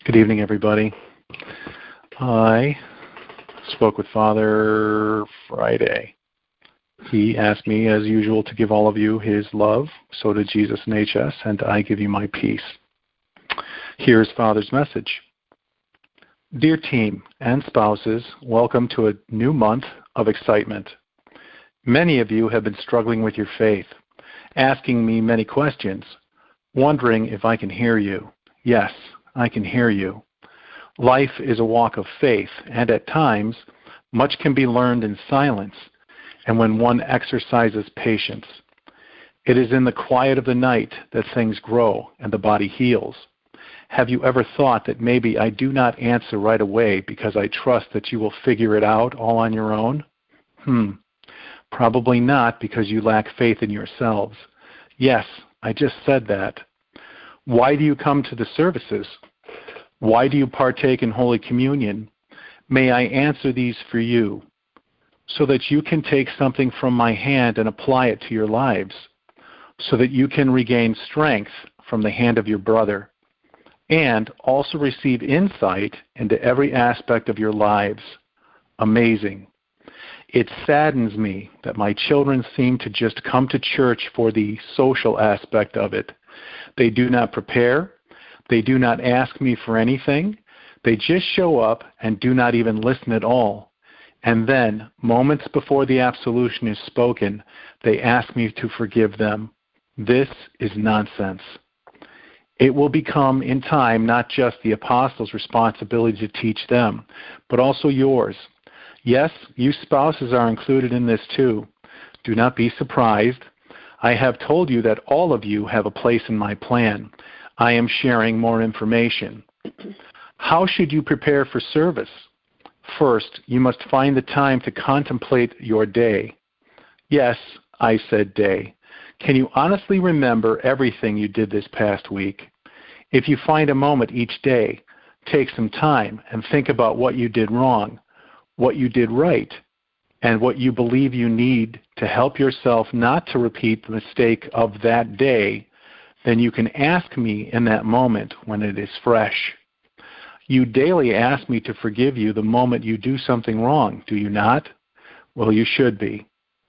Good evening, everybody. I spoke with Father Friday. He asked me, as usual, to give all of you his love. So did Jesus in HS, and I give you my peace. Here's Father's message. Dear team and spouses, welcome to a new month of excitement. Many of you have been struggling with your faith, asking me many questions, wondering if I can hear you. Yes, I can hear you. Life is a walk of faith, and at times, much can be learned in silence and when one exercises patience. It is in the quiet of the night that things grow and the body heals. Have you ever thought that maybe I do not answer right away because I trust that you will figure it out all on your own? Probably not, because you lack faith in yourselves. Yes, I just said that. Why do you come to the services? Why do you partake in Holy Communion? May I answer these for you, so that you can take something from my hand and apply it to your lives, so that you can regain strength from the hand of your brother, and also receive insight into every aspect of your lives. Amazing. It saddens me that my children seem to just come to church for the social aspect of it. They do not prepare. They do not ask me for anything. They just show up and do not even listen at all. And then, moments before the absolution is spoken, they ask me to forgive them. This is nonsense. It will become, in time, not just the apostles' responsibility to teach them, but also yours. Yes, you spouses are included in this too. Do not be surprised. I have told you that all of you have a place in my plan. I am sharing more information. How should you prepare for service? First, you must find the time to contemplate your day. Yes, I said day. Can you honestly remember everything you did this past week? If you find a moment each day, take some time and think about what you did wrong, what you did right, and what you believe you need to help yourself not to repeat the mistake of that day, then you can ask me in that moment when it is fresh. You daily ask me to forgive you the moment you do something wrong, do you not? Well, you should be.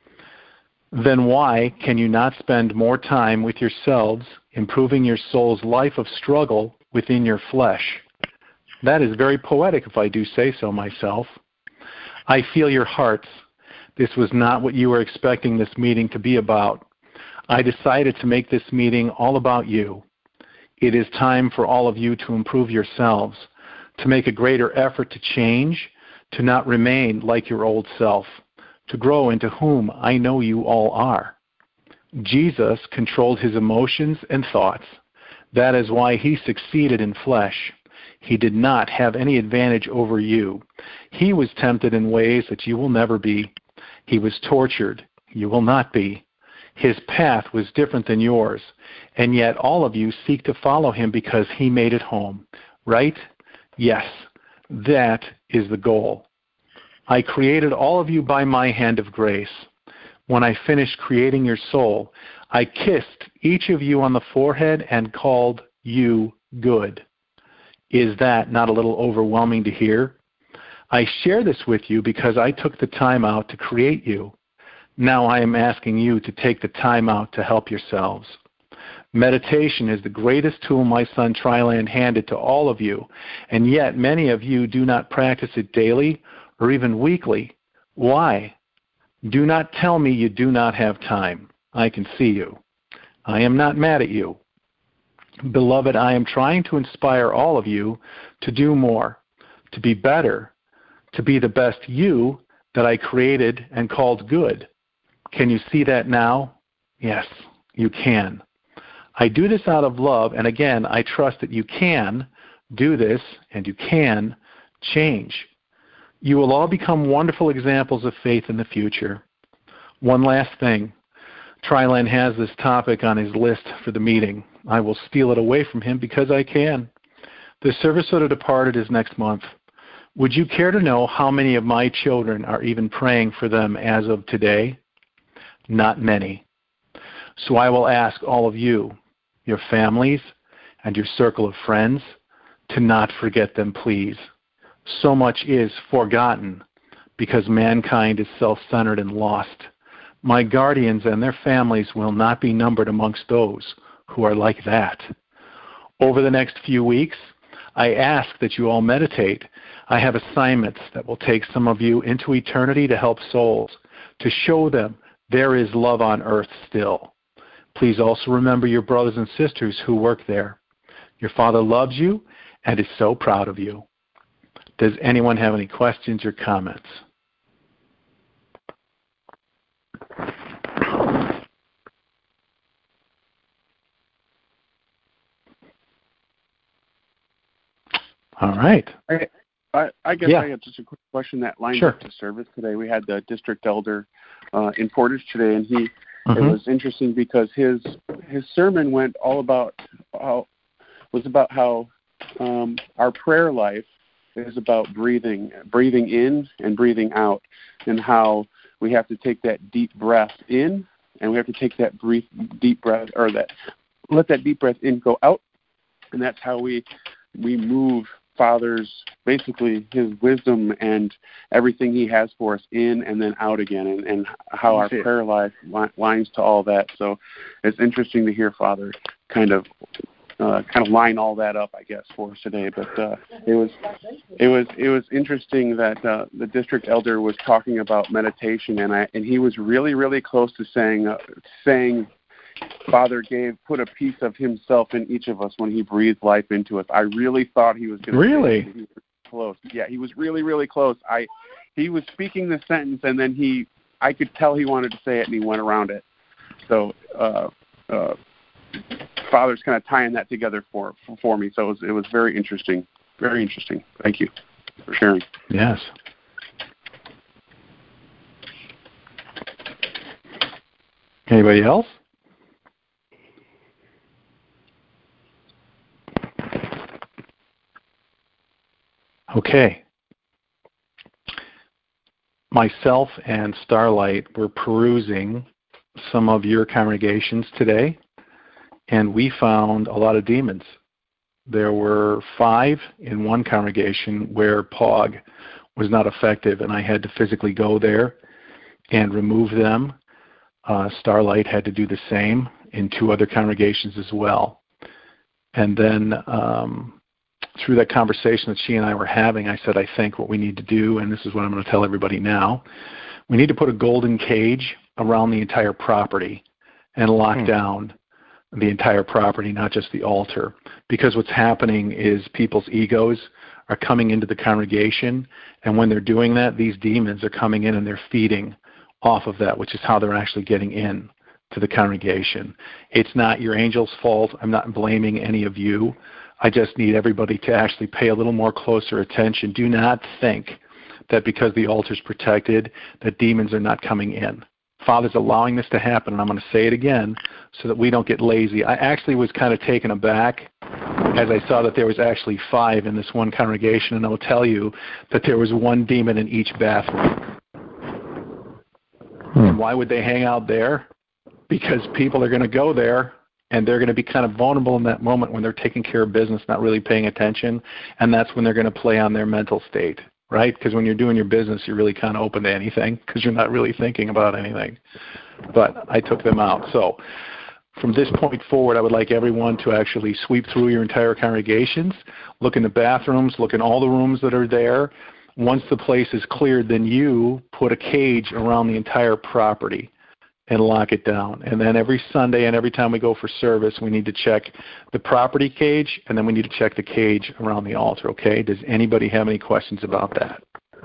Then why can you not spend more time with yourselves, improving your soul's life of struggle within your flesh? That is very poetic, if I do say so myself. I feel your hearts. This was not what you were expecting this meeting to be about. I decided to make this meeting all about you. It is time for all of you to improve yourselves, to make a greater effort to change, to not remain like your old self, to grow into whom I know you all are. Jesus controlled his emotions and thoughts. That is why he succeeded in flesh. He did not have any advantage over you. He was tempted in ways that you will never be. He was tortured. You will not be. His path was different than yours, and yet all of you seek to follow him because he made it home. Right? Yes, that is the goal. I created all of you by my hand of grace. When I finished creating your soul, I kissed each of you on the forehead and called you good. Is that not a little overwhelming to hear? I share this with you because I took the time out to create you. Now I am asking you to take the time out to help yourselves. Meditation is the greatest tool my son Tryland handed to all of you, and yet many of you do not practice it daily or even weekly. Why? Do not tell me you do not have time. I can see you. I am not mad at you. Beloved, I am trying to inspire all of you to do more, to be better, to be the best you that I created and called good. Can you see that now? Yes, you can. I do this out of love, and again, I trust that you can do this and you can change. You will all become wonderful examples of faith in the future. One last thing. Tryland has this topic on his list for the meeting. I will steal it away from him because I can. The service of the departed is next month. Would you care to know how many of my children are even praying for them as of today? Not many. So I will ask all of you, your families, and your circle of friends, to not forget them, please. So much is forgotten because mankind is self-centered and lost. My guardians and their families will not be numbered amongst those who are like that. Over the next few weeks, I ask that you all meditate. I have assignments that will take some of you into eternity to help souls, to show them there is love on earth still. Please also remember your brothers and sisters who work there. Your Father loves you and is so proud of you. Does anyone have any questions or comments? All right. I guess I have just a quick question that lines up to service today. We had the district elder in Portage today, and it was interesting because his sermon went all about how our prayer life is about breathing in and breathing out, and how we have to take that deep breath in, and we have to take that deep breath, or let that deep breath in go out, and that's how we move Father's, basically his wisdom and everything he has for us in and then out again, and how our prayer life lines to all that. So it's interesting to hear Father kind of line all that up, I guess, for us today. But it was interesting that the district elder was talking about meditation, and he was really, really close to saying Father put a piece of himself in each of us when he breathed life into us. I really thought he was going to really say he was close. Yeah, he was really, really close. He was speaking the sentence, and then I could tell he wanted to say it, and he went around it. So Father's kind of tying that together for me. So it was very interesting. Very interesting. Thank you for sharing. Yes. Anybody else? Okay. Myself and Starlight were perusing some of your congregations today, and we found a lot of demons. There were 5 in one congregation where POG was not effective, and I had to physically go there and remove them. Starlight had to do the same in 2 other congregations as well. And then through that conversation that she and I were having, I said, I think what we need to do, and this is what I'm going to tell everybody now, we need to put a golden cage around the entire property and lock down the entire property, not just the altar. Because what's happening is people's egos are coming into the congregation, and when they're doing that, these demons are coming in and they're feeding off of that, which is how they're actually getting in to the congregation. It's not your angel's fault. I'm not blaming any of you. I just need everybody to actually pay a little more closer attention. Do not think that because the altar's protected, that demons are not coming in. Father's allowing this to happen, and I'm going to say it again so that we don't get lazy. I actually was kind of taken aback as I saw that there was actually 5 in this one congregation, and I'll tell you that there was 1 demon in each bathroom. And why would they hang out there? Because people are going to go there, and they're going to be kind of vulnerable in that moment when they're taking care of business, not really paying attention, and that's when they're going to play on their mental state, right? Because when you're doing your business, you're really kind of open to anything because you're not really thinking about anything. But I took them out. So from this point forward, I would like everyone to actually sweep through your entire congregations, look in the bathrooms, look in all the rooms that are there. Once the place is cleared, then you put a cage around the entire property and lock it down. And then every Sunday and every time we go for service, we need to check the property cage, and then we need to check the cage around the altar, okay? Does anybody have any questions about that?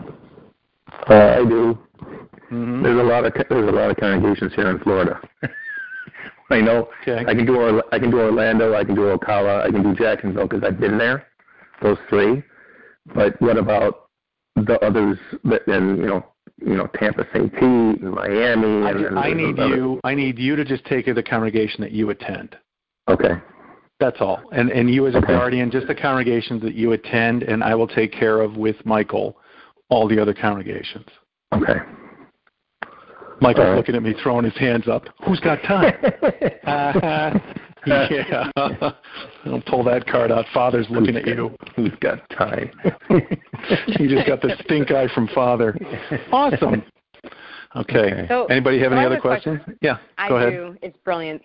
I do. Mm-hmm. There's a lot of congregations here in Florida. I know. Okay. I can do Orlando, I can do Ocala, I can do Jacksonville because I've been there, those 3. But what about the others and Tampa St. Pete and Miami. I need you to just take the congregation that you attend. Okay. That's all. And you as a guardian, just the congregations that you attend, and I will take care of with Michael all the other congregations. Okay. Michael's looking at me, throwing his hands up. Who's got time? Yeah. Don't pull that card out. Father's looking at you. Who's got time? You just got the stink eye from Father. Awesome. Okay. So, anybody have any other questions? Yeah, go ahead. I do. It's brilliant.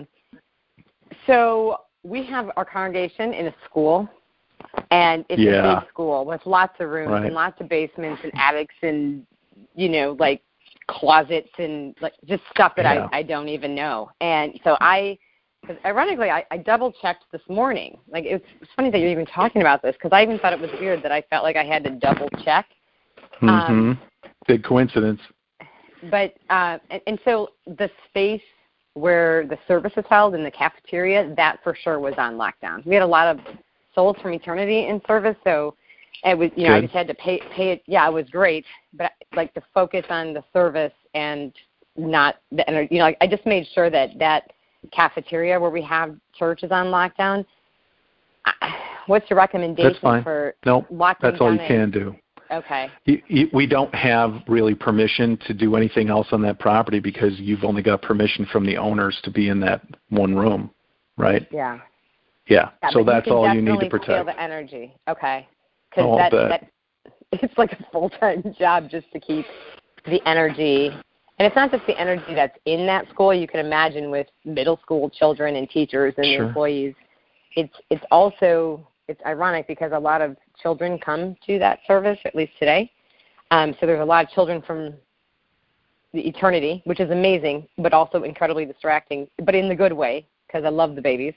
So we have our congregation in a school, and it's a big school with lots of rooms and lots of basements and attics and, like closets and like just stuff that I don't even know. And so ironically, I double-checked this morning. Like, it's funny that you're even talking about this because I even thought it was weird that I felt like I had to double-check. Big coincidence. But and so the space where the service is held in the cafeteria, that for sure was on lockdown. We had a lot of Souls from Eternity in service, so it was, I just had to pay it. Yeah, it was great, but like to focus on the service and not the energy. I just made sure that cafeteria where we have church is on lockdown. What's your recommendation for locking that's all down you can do. Okay. We don't have really permission to do anything else on that property because you've only got permission from the owners to be in that one room, right? Yeah. Yeah. So that's all you need to protect. Feel the energy. Okay. Because that it's like a full-time job just to keep the energy. And it's not just the energy that's in that school. You can imagine with middle school children and teachers and employees. It's also, it's ironic because a lot of children come to that service, at least today. So there's a lot of children from the eternity, which is amazing, but also incredibly distracting, but in the good way, because I love the babies.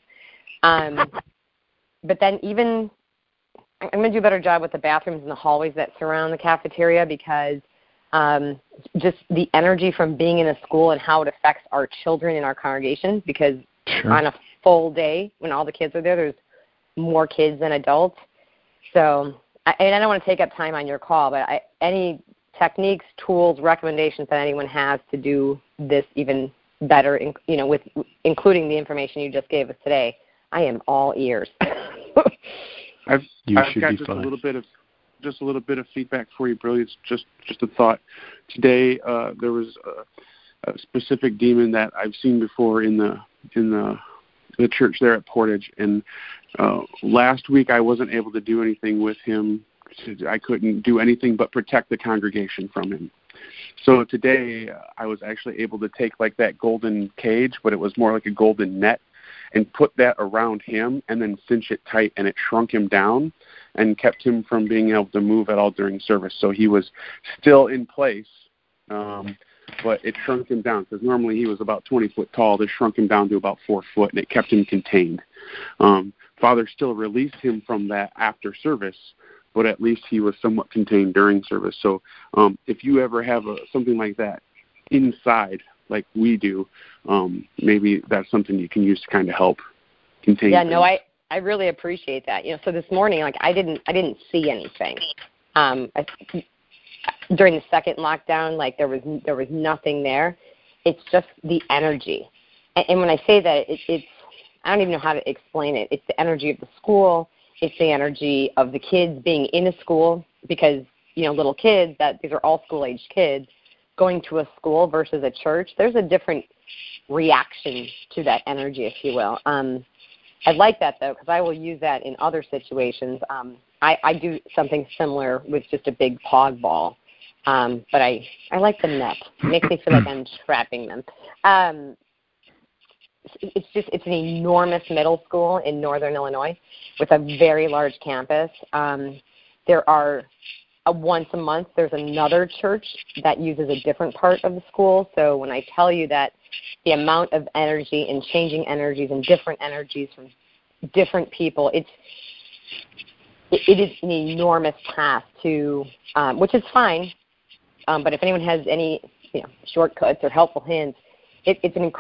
But then even, I'm going to do a better job with the bathrooms and the hallways that surround the cafeteria because just the energy from being in a school and how it affects our children in our congregation, because on a full day, when all the kids are there, there's more kids than adults. So, and I don't want to take up time on your call, but any techniques, tools, recommendations that anyone has to do this even better, with including the information you just gave us today, I am all ears. I've got just a little bit of feedback for you, Brilliant. Just a thought. Today there was a specific demon that I've seen before in the church there at Portage, and last week I wasn't able to do anything with him. I couldn't do anything but protect the congregation from him. So today I was actually able to take like that golden cage, but it was more like a golden net, and put that around him and then cinch it tight, and it shrunk him down and kept him from being able to move at all during service. So he was still in place, but it shrunk him down because normally he was about 20 foot tall. This shrunk him down to about 4 foot, and it kept him contained. Father still released him from that after service, but at least he was somewhat contained during service. So if you ever have something like that inside, like we do, maybe that's something you can use to kind of help contain. Yeah, no, I really appreciate that. So this morning, like I didn't see anything. During the second lockdown, like there was nothing there. It's just the energy, and when I say that, it's I don't even know how to explain it. It's the energy of the school. It's the energy of the kids being in a school because little kids, these are all school-aged kids, going to a school versus a church. There's a different reaction to that energy, if you will. I like that, though, because I will use that in other situations. I do something similar with just a big pog ball, but I like the net. It makes me feel like I'm trapping them. It's an enormous middle school in northern Illinois with a very large campus. There are once a month there's another church that uses a different part of the school. So when I tell you that the amount of energy and changing energies and different energies from different people, it is an enormous task to, which is fine. But if anyone has any shortcuts or helpful hints, it's an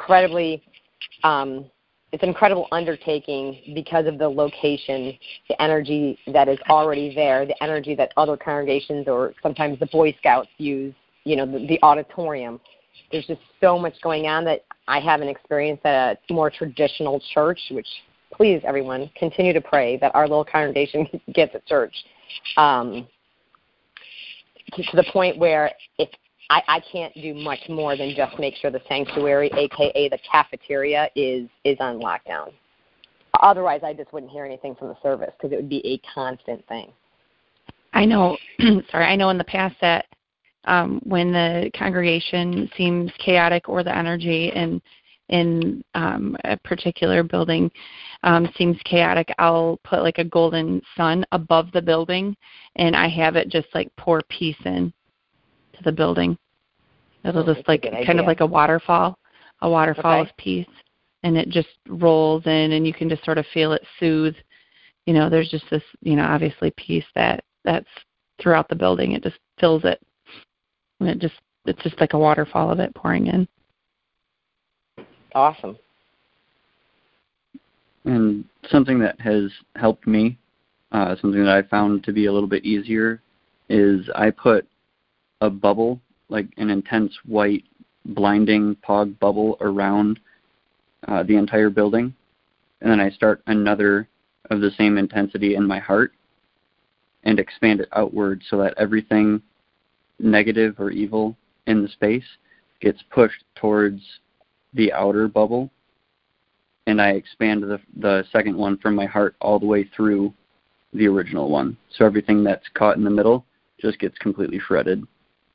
incredible undertaking because of the location, the energy that is already there, the energy that other congregations or sometimes the Boy Scouts use, the auditorium. There's just so much going on that I haven't experienced at a more traditional church, which please, everyone, continue to pray that our little congregation gets at church to the point where if I can't do much more than just make sure the sanctuary, aka the cafeteria, is on lockdown. Otherwise, I just wouldn't hear anything from the service because it would be a constant thing. I know. I know in the past that when the congregation seems chaotic or the energy in a particular building seems chaotic, I'll put like a golden sun above the building, and I have it just like pour peace in to the building. It'll just like kind of like a waterfall of peace, and it just rolls in, and you can just sort of feel it soothe. You know, there's just this, you know, obviously peace that's throughout the building. It just fills it, and it's just like a waterfall of it pouring in. Awesome. And something that has helped me, something that I found to be a little bit easier, is I put a bubble, like an intense white blinding POG bubble around the entire building, and then I start another of the same intensity in my heart and expand it outward so that everything negative or evil in the space gets pushed towards the outer bubble, and I expand the second one from my heart all the way through the original one. So everything that's caught in the middle just gets completely shredded.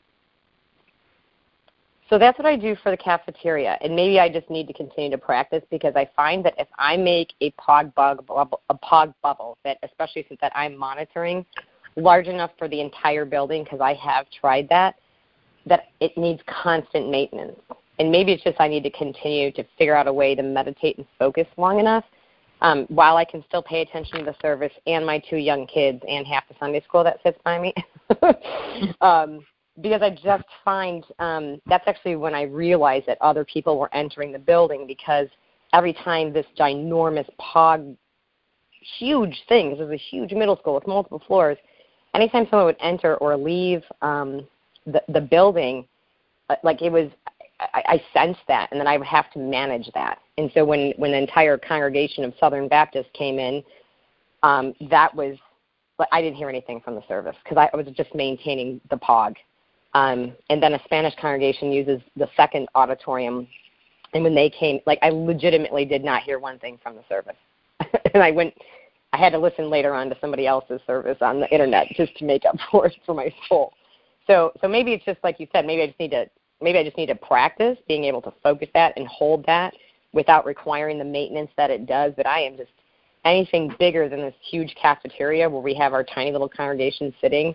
So that's what I do for the cafeteria, and maybe I just need to continue to practice, because I find that if I make a POG bubble that, especially since that I'm monitoring, large enough for the entire building, because I have tried that it needs constant maintenance. And maybe it's just I need to continue to figure out a way to meditate and focus long enough while I can still pay attention to the service and my 2 young kids and half the Sunday school that sits by me. Because I just find that's actually when I realized that other people were entering the building, because every time this ginormous POG, huge thing, this is a huge middle school with multiple floors, anytime someone would enter or leave the building, like it was, I sensed that, and then I would have to manage that. And so when the entire congregation of Southern Baptist came in, that was, I didn't hear anything from the service because I was just maintaining the POG. And then a Spanish congregation uses the second auditorium, and when they came, like I legitimately did not hear one thing from the service. And I had to listen later on to somebody else's service on the internet just to make up for it for my soul. So maybe it's just like you said, maybe I just need to practice being able to focus that and hold that without requiring the maintenance that it does. But I am just anything bigger than this huge cafeteria where we have our tiny little congregation sitting.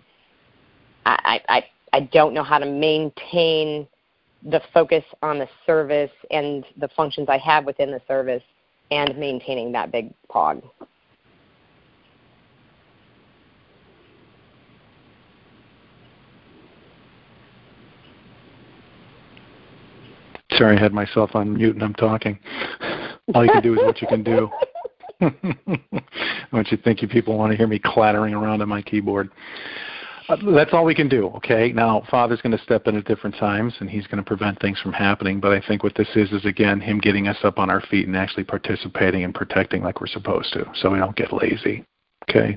I don't know how to maintain the focus on the service and the functions I have within the service and maintaining that big POG. Sorry, I had myself on mute and I'm talking. All you can do is what you can do. Don't you think you people want to hear me clattering around on my keyboard? That's all we can do, okay? Now, Father's going to step in at different times, and he's going to prevent things from happening. But I think what this is, again, him getting us up on our feet and actually participating and protecting like we're supposed to, so we don't get lazy, okay?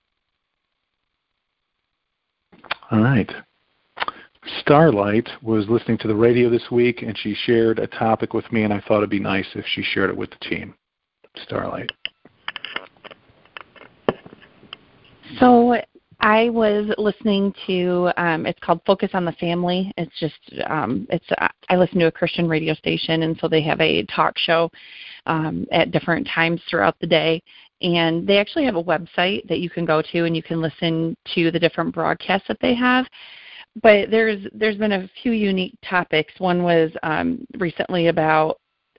All right. Starlight was listening to the radio this week, and she shared a topic with me, and I thought it'd be nice if she shared it with the team. Starlight. So I was listening to, it's called Focus on the Family. It's just, I listen to a Christian radio station, and so they have a talk show at different times throughout the day. And they actually have a website that you can go to, and you can listen to the different broadcasts that they have. But there's been a few unique topics. One was recently about,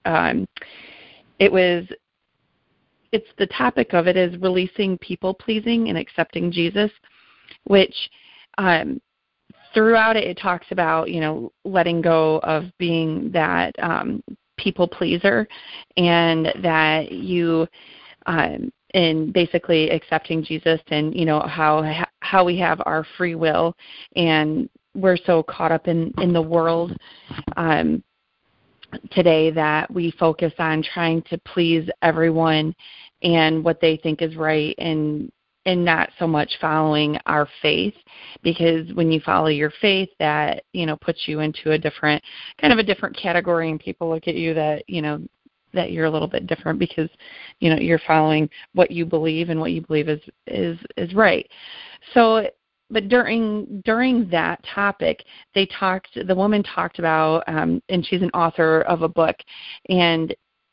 it's the topic of it is releasing people-pleasing and accepting Jesus, which throughout it talks about, letting go of being that people-pleaser, and that you in basically accepting Jesus, and how we have our free will, and we're so caught up in the world today that we focus on trying to please everyone and what they think is right, and not so much following our faith, because when you follow your faith, that, puts you into a different category, and people look at you that, that you're a little bit different because, you're following what you believe, and what you believe is right. So, but during that topic, the woman talked about, and she's an author of a book, and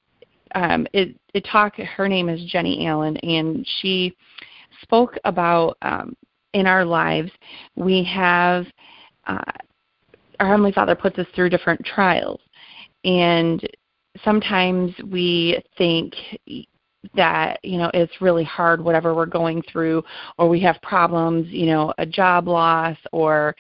her name is Jenny Allen, and she spoke about, in our lives, we have, our Heavenly Father puts us through different trials, and sometimes we think that, it's really hard, whatever we're going through, or we have problems, a job loss, or,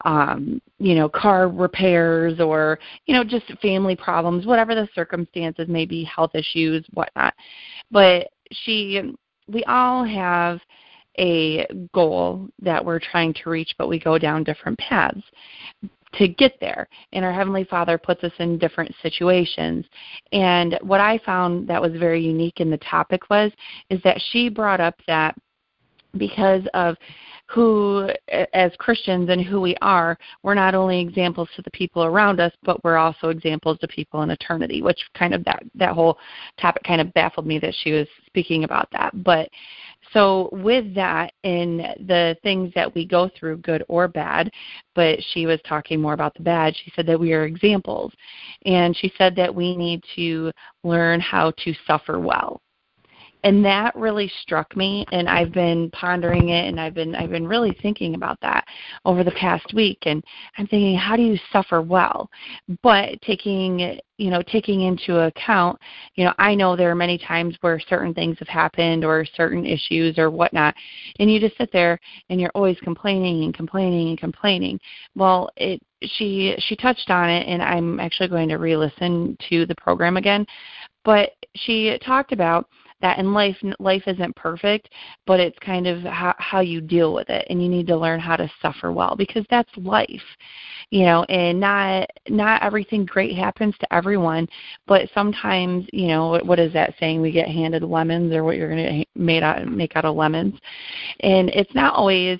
car repairs, or, just family problems, whatever the circumstances may be, health issues, whatnot. But we all have a goal that we're trying to reach, but we go down different paths to get there. And our Heavenly Father puts us in different situations. And what I found that was very unique in the topic is that she brought up that because of who, as Christians and who we are, we're not only examples to the people around us, but we're also examples to people in eternity, which kind of that whole topic kind of baffled me that she was speaking about that. But so with that, in the things that we go through, good or bad, but she was talking more about the bad, she said that we are examples. And she said that we need to learn how to suffer well. And that really struck me, and I've been pondering it, and I've been really thinking about that over the past week. And I'm thinking, how do you suffer well? But taking into account, I know there are many times where certain things have happened, or certain issues or whatnot, and you just sit there and you're always complaining and complaining and complaining. Well, she touched on it, and I'm actually going to re-listen to the program again. But she talked about that in life isn't perfect, but it's kind of how you deal with it, and you need to learn how to suffer well, because that's life, and not everything great happens to everyone, but sometimes, what is that saying? We get handed lemons, or what you're going to make out of lemons, and it's not always,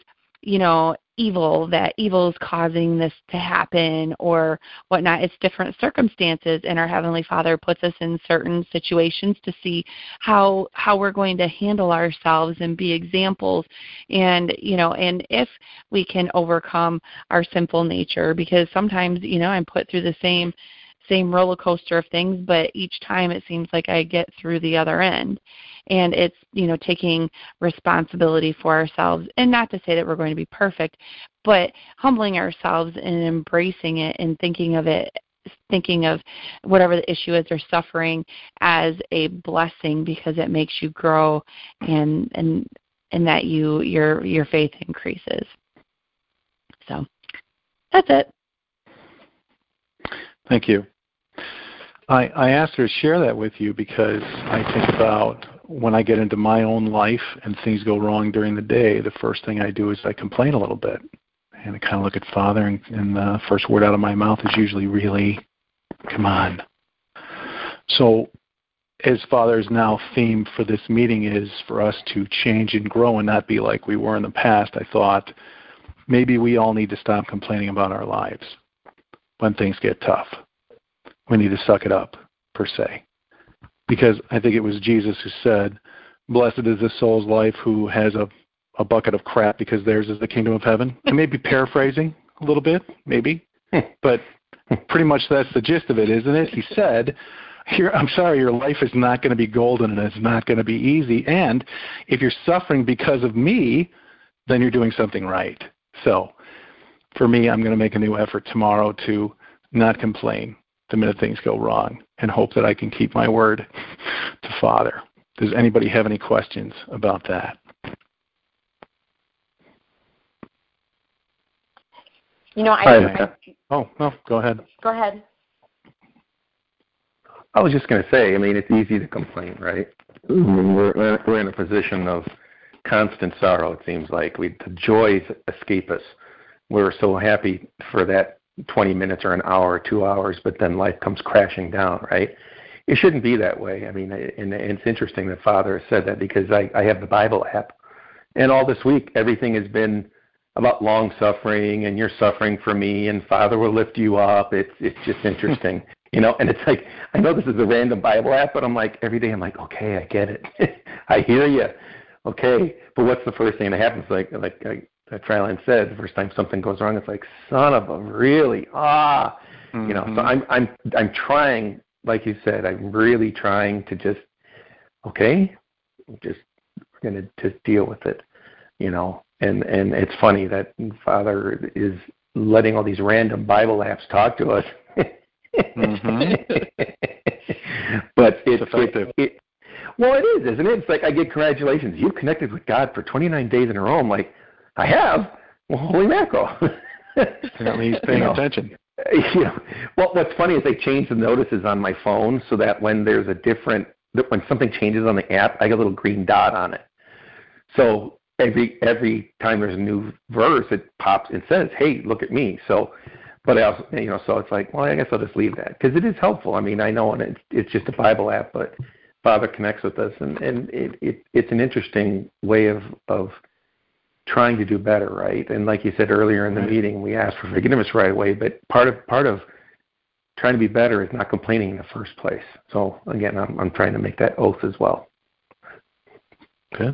evil is causing this to happen or whatnot. It's different circumstances, and our Heavenly Father puts us in certain situations to see how we're going to handle ourselves and be examples, and and if we can overcome our sinful nature, because sometimes I'm put through the same roller coaster of things, but each time it seems like I get through the other end. And it's, taking responsibility for ourselves, and not to say that we're going to be perfect, but humbling ourselves and embracing it, and thinking of whatever the issue is or suffering as a blessing, because it makes you grow, and that your faith increases. So that's it. Thank you. I asked her to share that with you because I think about when I get into my own life and things go wrong during the day, the first thing I do is I complain a little bit. And I kind of look at Father, and the first word out of my mouth is usually, really? Come on. So as Father's now theme for this meeting is for us to change and grow and not be like we were in the past, I thought maybe we all need to stop complaining about our lives when things get tough. We need to suck it up, per se. Because I think it was Jesus who said, blessed is the soul's life who has a bucket of crap, because theirs is the kingdom of heaven. I may be paraphrasing a little bit, maybe, but pretty much that's the gist of it, isn't it? He said, I'm sorry, your life is not going to be golden, and it's not going to be easy, and if you're suffering because of me, then you're doing something right. So for me, I'm going to make a new effort tomorrow to not complain the minute things go wrong, and hope that I can keep my word to Father. Does anybody have any questions about that? Oh, no, go ahead. Go ahead. I was just going to say, it's easy to complain, right? We're in a position of constant sorrow, it seems like. The joys escape us. We're so happy for that 20 minutes or an hour or 2 hours, but then life comes crashing down, right? It shouldn't be that way. And it's interesting that Father said that, because I have the Bible app, And all this week, everything has been about long suffering, and you're suffering for me, and Father will lift you up. It's just interesting, you know. And it's like, I know this is a random Bible app, but I'm like, every day I'm like, okay, I get it. I hear you. Okay, but what's the first thing that happens? Like Trilon said, the first time something goes wrong, it's like, son of a really, you know. So I'm trying, like you said, I'm really trying to just, okay, we're going to just deal with it, you know. And it's funny that Father is letting all these random Bible apps talk to us. But it's effective. Well, it is, isn't it? It's like, I get congratulations. You've connected with God for 29 days in a row. I'm like, I have? Well, holy mackerel. Apparently he's paying attention. You know, well, what's funny is they changed the notices on my phone so that when there's when something changes on the app, I get a little green dot on it. So every time there's a new verse, it pops and says, "Hey, look at me." So, but I also, you know, so it's like, well, I guess I'll just leave that because it is helpful. I mean, I know, and it's just a Bible app, but Father connects with us, and it's an interesting way of trying to do better, right? And like you said earlier in the meeting, we asked for forgiveness right away, but part of trying to be better is not complaining in the first place. So again, I'm trying to make that oath as well. Good.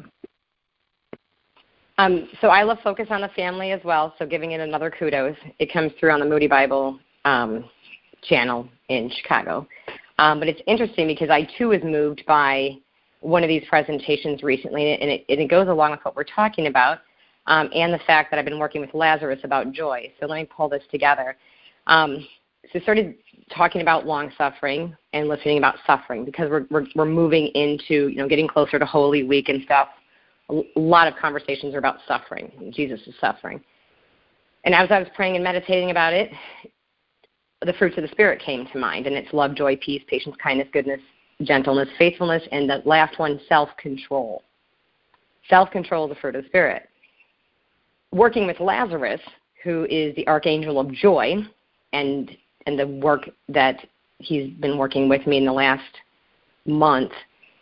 So I love Focus on the Family as well, so giving it another kudos. It comes through on the Moody Bible channel in Chicago. But it's interesting because I, too, was moved by one of these presentations recently, and it goes along with what we're talking about, and the fact that I've been working with Lazarus about joy. So let me pull this together. So I started talking about long-suffering and listening about suffering because we're moving into, you know, getting closer to Holy Week and stuff. A lot of conversations are about suffering. Jesus is suffering. And as I was praying and meditating about it, the fruits of the Spirit came to mind, and it's love, joy, peace, patience, kindness, goodness, gentleness, faithfulness, and the last one, self-control. Self-control is the fruit of the Spirit. Working with Lazarus, who is the archangel of joy, and the work that he's been working with me in the last month,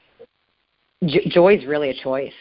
joy is really a choice.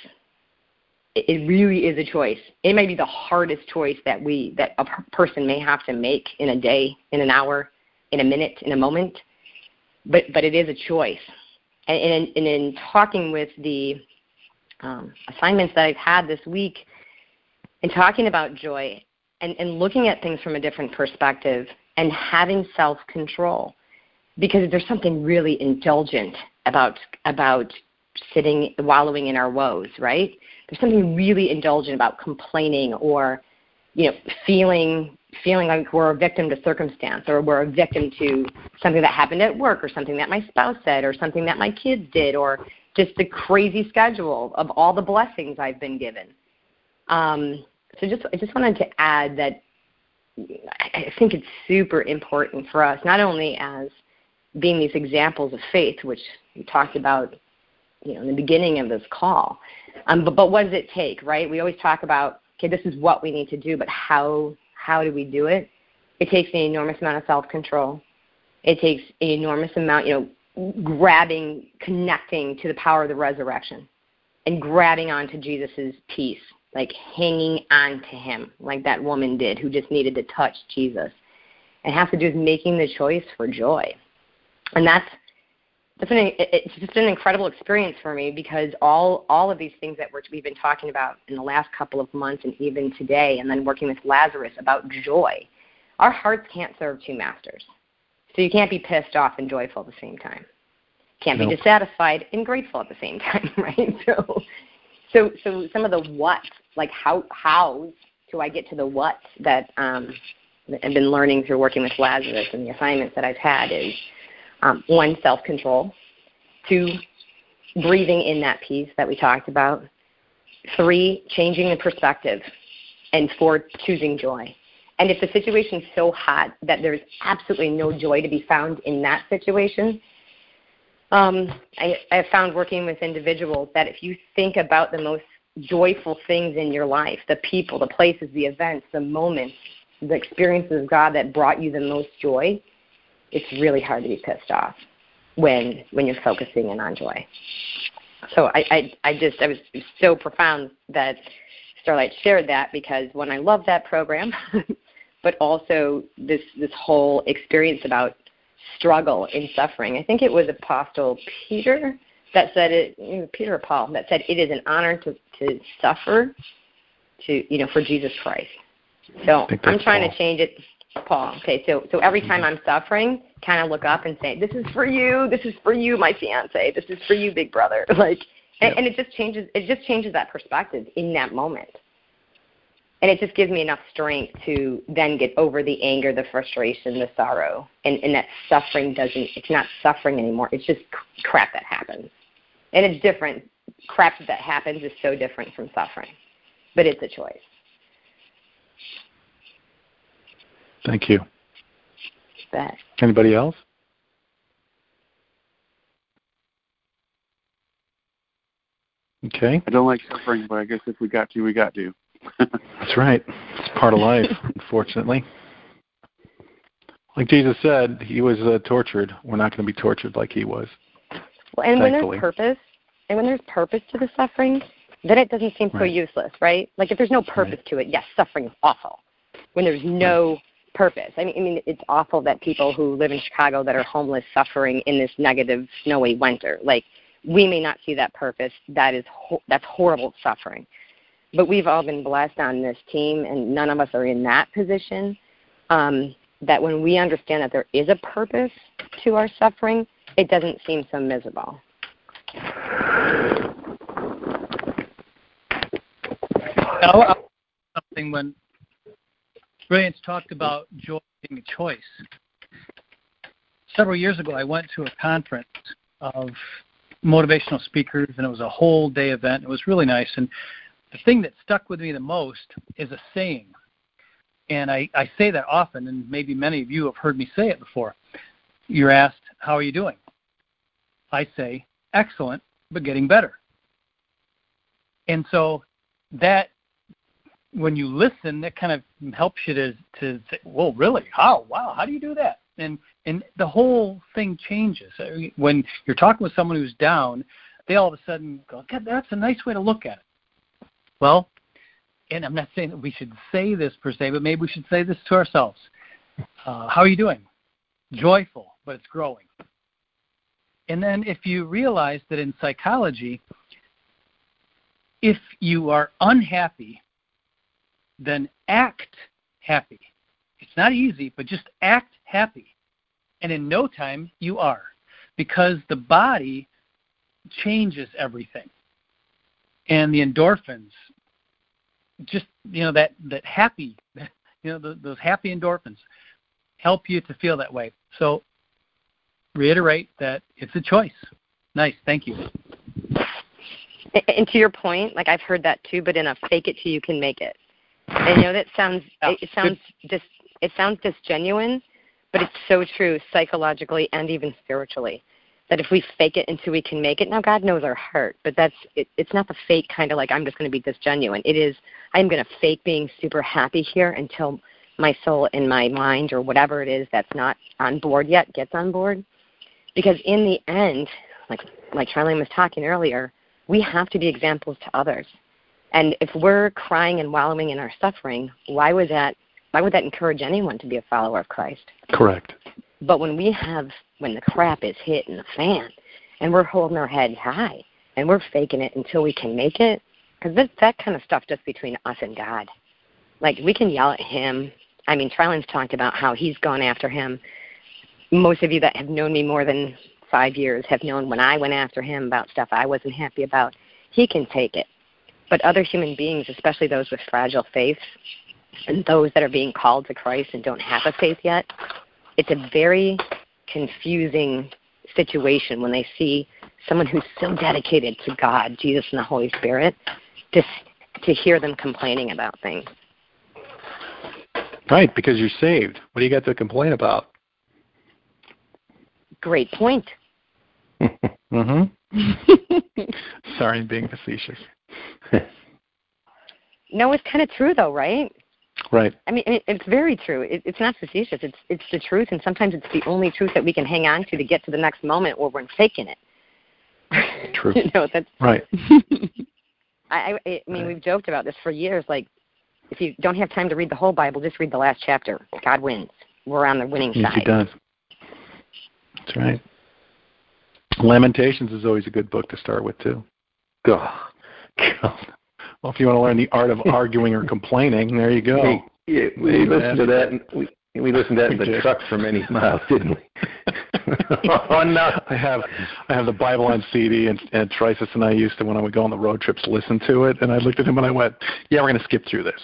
It really is a choice. It may be the hardest choice that a person may have to make in a day, in an hour, in a minute, in a moment, but it is a choice. And in talking with the assignments that I've had this week, and talking about joy and looking at things from a different perspective and having self-control, because there's something really indulgent about sitting, wallowing in our woes, right? There's something really indulgent about complaining or, you know, feeling like we're a victim to circumstance or we're a victim to something that happened at work or something that my spouse said or something that my kids did or just the crazy schedule of all the blessings I've been given. So I just wanted to add that I think it's super important for us, not only as being these examples of faith, which we talked about, you know, in the beginning of this call, but what does it take, right? We always talk about, okay, this is what we need to do, but how do we do it? It takes an enormous amount of self-control. It takes an enormous amount, you know, connecting to the power of the resurrection and grabbing onto Jesus's peace, like hanging on to him, like that woman did who just needed to touch Jesus. It has to do with making the choice for joy. And it's just an incredible experience for me because all of these things that we've been talking about in the last couple of months and even today, and then working with Lazarus about joy, our hearts can't serve two masters. So you can't be pissed off and joyful at the same time. Can't be dissatisfied and grateful at the same time, right? So some of the what, like how do I get to the what that I've been learning through working with Lazarus and the assignments that I've had is, 1, self-control. 2, breathing in that peace that we talked about. 3, changing the perspective. And 4, choosing joy. And if the situation's so hot that there's absolutely no joy to be found in that situation, I have found working with individuals that if you think about the most joyful things in your life, the people, the places, the events, the moments, the experiences of God that brought you the most joy, it's really hard to be pissed off when you're focusing in on joy. So I was so profound that Starlight shared that, because when I love that program, but also this whole experience about struggle and suffering. I think it was Apostle Peter that said it, Peter or Paul, that said it is an honor to suffer for Jesus Christ. So I'm trying to change it, Paul. Okay, so every time I'm suffering, kind of look up and say, "This is for you. This is for you, my fiance. This is for you, big brother." And it just changes that perspective in that moment. And it just gives me enough strength to then get over the anger, the frustration, the sorrow, and that suffering it's not suffering anymore. It's just crap that happens. And it's different. Crap that happens is so different from suffering. But it's a choice. Thank you. Bet. Anybody else? Okay. I don't like suffering, but I guess if we got to, we got to. That's right. It's part of life, unfortunately. Like Jesus said, he was tortured. We're not going to be tortured like he was. Well, and thankfully. when there's purpose to the suffering, then it doesn't seem so useless, right? Like if there's no purpose to it, yes, suffering is awful. When there's no purpose, I mean, it's awful that people who live in Chicago that are homeless suffering in this negative, snowy winter. Like we may not see that purpose. That's horrible suffering. But we've all been blessed on this team, and none of us are in that position, that when we understand that there is a purpose to our suffering, it doesn't seem so miserable. Something when Brilliance talked about joy being a choice. Several years ago, I went to a conference of motivational speakers, and it was a whole day event. It was really nice, and the thing that stuck with me the most is a saying, and I say that often, and maybe many of you have heard me say it before. You're asked, how are you doing? I say, excellent, but getting better. And so that, when you listen, that kind of helps you to say, whoa, really? How? Wow, how do you do that? And the whole thing changes. When you're talking with someone who's down, they all of a sudden go, God, that's a nice way to look at it. Well, and I'm not saying that we should say this per se, but maybe we should say this to ourselves. How are you doing? Joyful, but it's growing. And then if you realize that in psychology, if you are unhappy, then act happy. It's not easy, but just act happy. And in no time, you are. Because the body changes everything. And the endorphins, just, that happy, those happy endorphins help you to feel that way. So reiterate that it's a choice. Nice. Thank you. And to your point, like I've heard that too, but in a fake it till you can make it. And that sounds it sounds disgenuine, but it's so true psychologically and even spiritually. That if we fake it until we can make it, now God knows our heart, but it's not the fake kind of like I'm just going to be disgenuine. It is I'm going to fake being super happy here until my soul and my mind or whatever it is that's not on board yet gets on board. Because in the end, like Charlene was talking earlier, we have to be examples to others. And if we're crying and wallowing in our suffering, why would that encourage anyone to be a follower of Christ? Correct. But when the crap is hitting the fan and we're holding our head high and we're faking it until we can make it, because that kind of stuff just between us and God. Like we can yell at him. I mean, Trilon's talked about how he's gone after him. Most of you that have known me more than 5 years have known when I went after him about stuff I wasn't happy about. He can take it. But other human beings, especially those with fragile faiths and those that are being called to Christ and don't have a faith yet, it's a very confusing situation when they see someone who's so dedicated to God, Jesus, and the Holy Spirit, to hear them complaining about things. Right, because you're saved. What do you got to complain about? Great point. Mm-hmm. Sorry, I'm being facetious. No, it's kind of true, though, right? Right. I mean, it's very true. It's not facetious. It's the truth, and sometimes it's the only truth that we can hang on to get to the next moment where we're faking it. True. That's right. I mean, we've joked about this for years. Like, if you don't have time to read the whole Bible, just read the last chapter. God wins. We're on the winning side. He does. That's right. Lamentations is always a good book to start with, too. God. Well, if you want to learn the art of arguing or complaining, there you go. We listened to that. We listened to that in the truck for many miles, didn't we? Oh, no. I have the Bible on CD, and Trisus and I used to, when I would go on the road trips, listen to it. And I looked at him and I went, "Yeah, we're going to skip through this."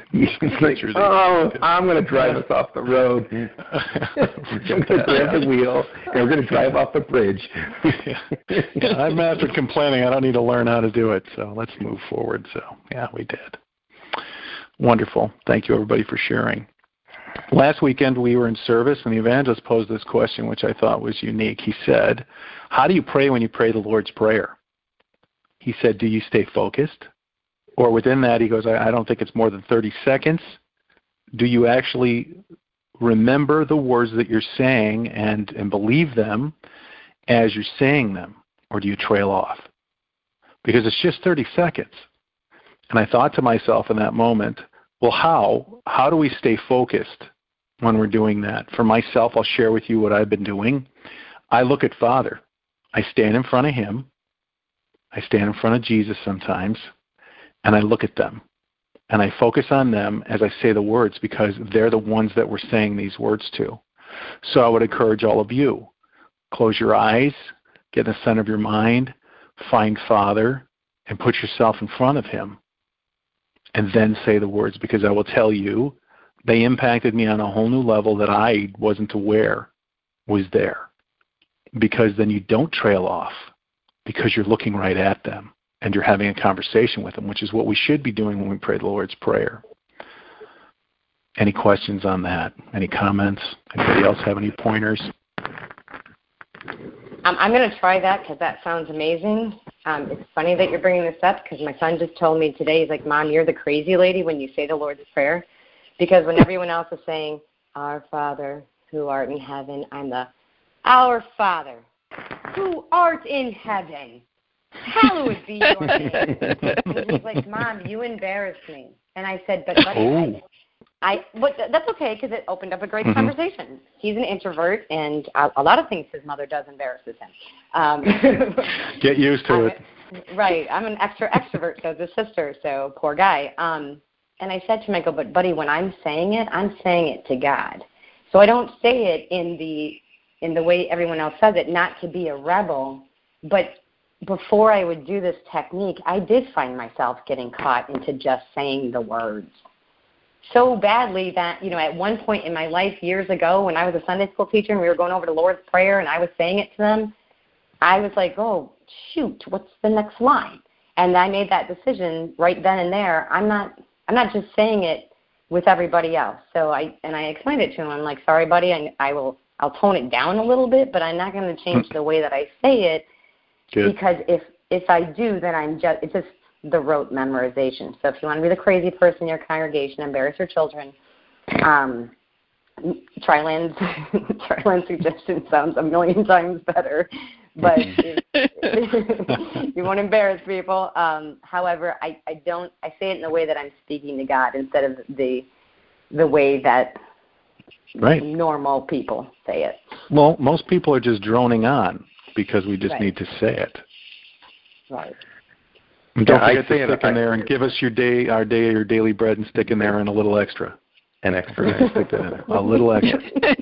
I'm going to drive us off the road. I'm going to grab the wheel, and we're going to drive off the bridge. Yeah, I've mastered complaining. I don't need to learn how to do it. So let's move forward. So, yeah, we did. Wonderful. Thank you, everybody, for sharing. Last weekend we were in service, and the evangelist posed this question, which I thought was unique. He said, "How do you pray when you pray the Lord's Prayer?" He said, "Do you stay focused?" Or within that, he goes, I don't think it's more than 30 seconds. Do you actually remember the words that you're saying and believe them as you're saying them? Or do you trail off? Because it's just 30 seconds. And I thought to myself in that moment, well, how do we stay focused when we're doing that? For myself, I'll share with you what I've been doing. I look at Father. I stand in front of him. I stand in front of Jesus sometimes, and I look at them. And I focus on them as I say the words because they're the ones that we're saying these words to. So I would encourage all of you, close your eyes, get in the center of your mind, find Father, and put yourself in front of him. And then say the words, because I will tell you, they impacted me on a whole new level that I wasn't aware was there. Because then you don't trail off, because you're looking right at them and you're having a conversation with them, which is what we should be doing when we pray the Lord's Prayer. Any questions on that? Any comments? Anybody else have any pointers? I'm going to try that because that sounds amazing. It's funny that you're bringing this up because my son just told me today, he's like, "Mom, you're the crazy lady when you say the Lord's Prayer." Because when everyone else is saying, "Our Father who art in heaven," I'm the, "Our Father who art in heaven, hallowed be your name." And he's like, "Mom, you embarrass me." And I said, "But buddy, but that's okay because it opened up a great conversation." He's an introvert, and a lot of things his mother does embarrasses him. Get used to it. Right. I'm an extrovert, so is his sister, so poor guy. And I said to him, I go, "But buddy, when I'm saying it to God. So I don't say it in the way everyone else says it, not to be a rebel. But before I would do this technique, I did find myself getting caught into just saying the words so badly that, at one point in my life years ago when I was a Sunday school teacher and we were going over the Lord's Prayer and I was saying it to them, I was like, oh, shoot, what's the next line? And I made that decision right then and there. I'm not just saying it with everybody else. So I explained it to him. I'm like, "Sorry, buddy, I'll tone it down a little bit, but I'm not going to change the way that I say it." Good. Because if I do, then it's just the rote memorization. So if you want to be the crazy person in your congregation, embarrass your children, Tryland's suggestion sounds a million times better. But you won't embarrass people. However, I say it in the way that I'm speaking to God instead of the way that normal people say it. Well, most people are just droning on because we just need to say it. Right. And don't forget to stick in there and give us your daily bread and stick in there and a little extra. An extra. Stick that in there. A little extra.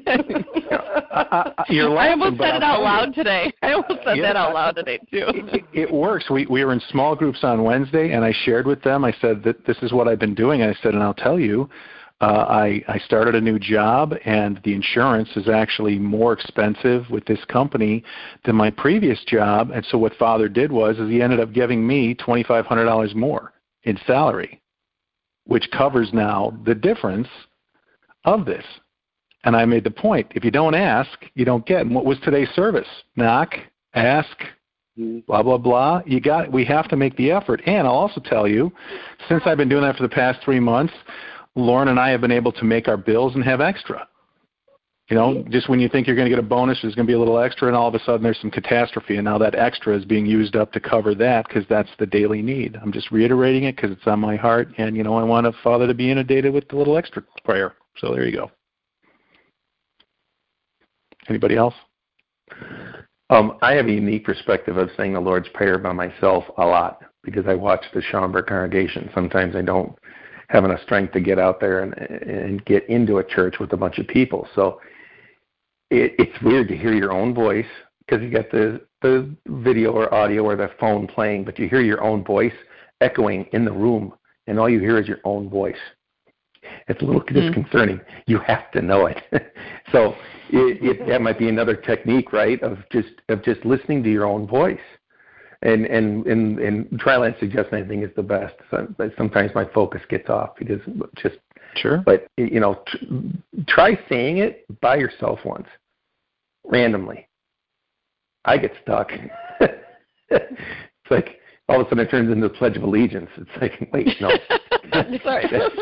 You're laughing, I almost said it out loud today. I almost said that out loud today, too. It works. We were in small groups on Wednesday, and I shared with them. I said that this is what I've been doing. I said, and I'll tell you, I started a new job, and the insurance is actually more expensive with this company than my previous job. And so what Father did was he ended up giving me $2,500 more in salary, which covers now the difference of this. And I made the point, if you don't ask, you don't get. And what was today's service? Knock, ask, blah, blah, blah. We have to make the effort. And I'll also tell you, since I've been doing that for the past 3 months, Lauren and I have been able to make our bills and have extra. You know, just when you think you're going to get a bonus, there's going to be a little extra, and all of a sudden there's some catastrophe, and now that extra is being used up to cover that because that's the daily need. I'm just reiterating it because it's on my heart, and, you know, I want a Father to be inundated with the little extra prayer. So there you go. Anybody else? I have a unique perspective of saying the Lord's Prayer by myself a lot because I watch the Schaumburg congregation. Sometimes I don't have enough strength to get out there and get into a church with a bunch of people. So it's weird to hear your own voice because you got the video or audio or the phone playing, but you hear your own voice echoing in the room, and all you hear is your own voice. It's a little disconcerting. You have to know it. So that might be another technique, right, of just listening to your own voice. And Triland suggests I think is the best. But sometimes my focus gets off because just sure. But you know, try saying it by yourself once, randomly. I get stuck. It's like all of a sudden it turns into the Pledge of Allegiance. It's like, wait, no. Sorry. That's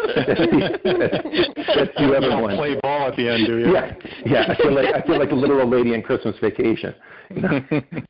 the other one. Play ball at the end, do you? Yeah. I feel like a little old lady on Christmas Vacation. You know?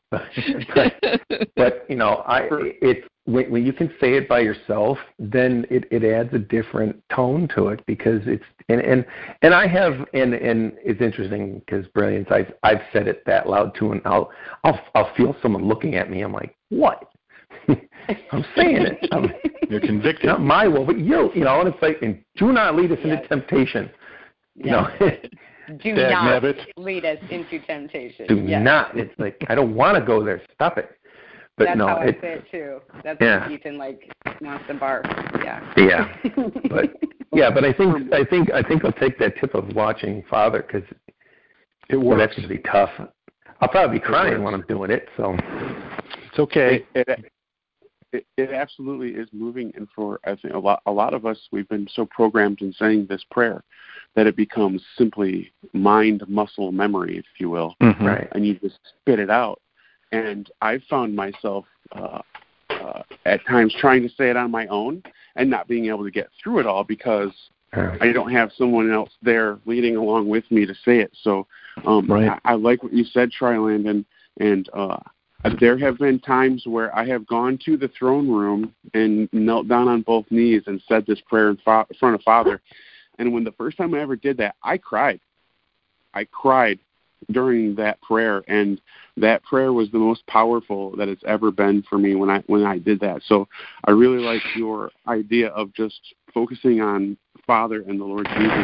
but you know, it's when you can say it by yourself, then it adds a different tone to it because it's and I have and it's interesting because Brilliance, I've said it that loud too, and I'll feel someone looking at me. I'm like, what? I'm saying it. You're convicted. Not my will, but you know, and it's like, and do not lead us into temptation. You know. Do not lead us into temptation. Do not. It's like, I don't want to go there. Stop it. But that's no, how I say it too. That's when Ethan wants to bark. Yeah. But I think I'll take that tip of watching Father because it works. That's going to be tough. I'll probably be crying when I'm doing it. So it's okay. It absolutely is moving, and for I think a lot of us, we've been so programmed in saying this prayer that it becomes simply mind muscle memory, if you will. Mm-hmm. Right. And you just spit it out. And I've found myself at times trying to say it on my own and not being able to get through it all because I don't have someone else there leading along with me to say it. So I like what you said, Triland, and there have been times where I have gone to the throne room and knelt down on both knees and said this prayer in front of Father. And when the first time I ever did that, I cried. I cried during that prayer, and that prayer was the most powerful that it's ever been for me when I did that. So I really like your idea of just focusing on Father and the Lord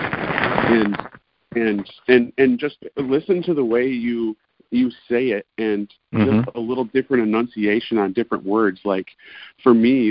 Jesus, and just listen to the way you say it, and just a little different enunciation on different words. Like for me,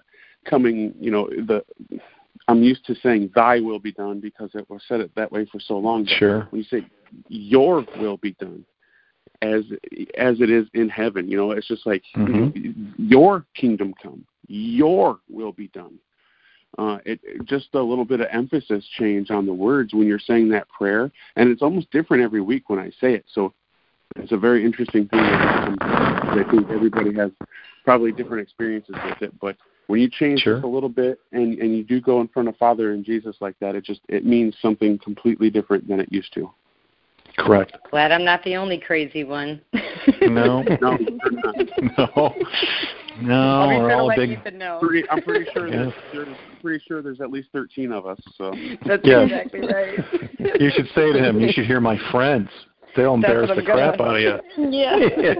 I'm used to saying "Thy will be done" because it was said it that way for so long. Sure. When you say "Your will be done," as it is in heaven, you know, it's just like your kingdom come, your will be done. It just a little bit of emphasis change on the words when you're saying that prayer, and it's almost different every week when I say it. So it's a very interesting thing. I think everybody has probably different experiences with it, but when you change this a little bit and you do go in front of Father and Jesus like that, it means something completely different than it used to. Correct. Glad I'm not the only crazy one. No. No. We're all big. I'm pretty sure there's at least 13 of us. So that's exactly right. You should say to him, "You should hear my friends. They'll embarrass the crap out of you." Yeah.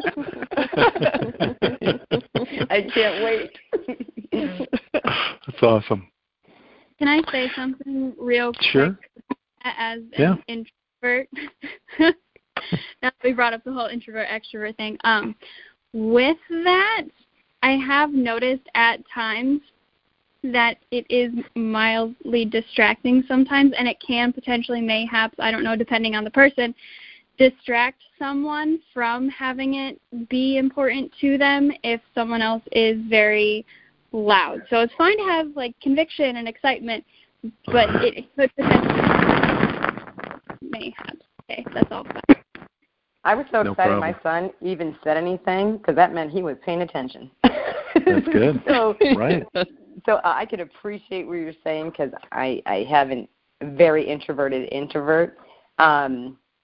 I can't wait. That's awesome. Can I say something real quick? Sure. As an introvert, now that we brought up the whole introvert-extrovert thing, with that, I have noticed at times that it is mildly distracting sometimes, and it can potentially, mayhaps, I don't know, depending on the person, distract someone from having it be important to them if someone else is very loud. So it's fine to have like conviction and excitement, but it could potentially mayhaps. Okay, that's all. I was so excited my son even said anything because that meant he was paying attention. That's good. Right. So I could appreciate what you're saying because I have a very introverted introvert.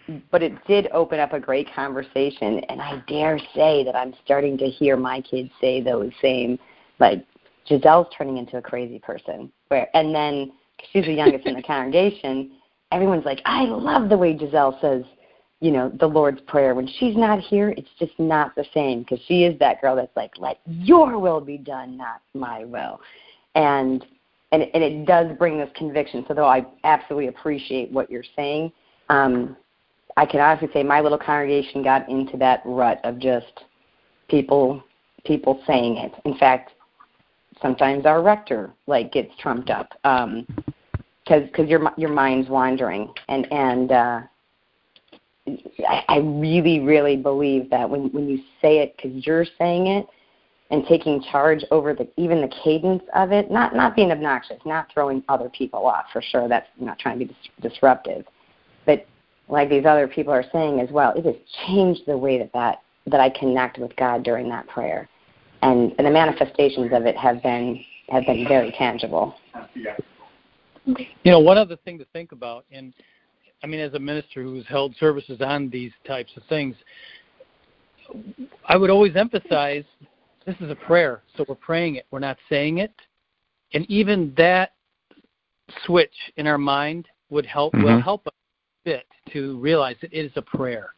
it did open up a great conversation, and I dare say that I'm starting to hear my kids say those same, like, Giselle's turning into a crazy person. And then, cause she's the youngest in the congregation, everyone's like, I love the way Giselle says, you know, the Lord's Prayer. When she's not here, it's just not the same, because she is that girl that's like, let your will be done, not my will. And it does bring this conviction. So though I absolutely appreciate what you're saying, I can honestly say my little congregation got into that rut of just people saying it. In fact, sometimes our rector gets trumped up because your mind's wandering, and I really, really believe that when you say it because you're saying it and taking charge over even the cadence of it, not being obnoxious, not throwing other people off, for sure. That's not trying to be disruptive. But like these other people are saying as well, it has changed the way that I connect with God during that prayer. And the manifestations of it have been very tangible. You know, one other thing to think about, and I mean, as a minister who's held services on these types of things, I would always emphasize this is a prayer, so we're praying it, we're not saying it. And even that switch in our mind will help us a bit to realize that it is a prayer.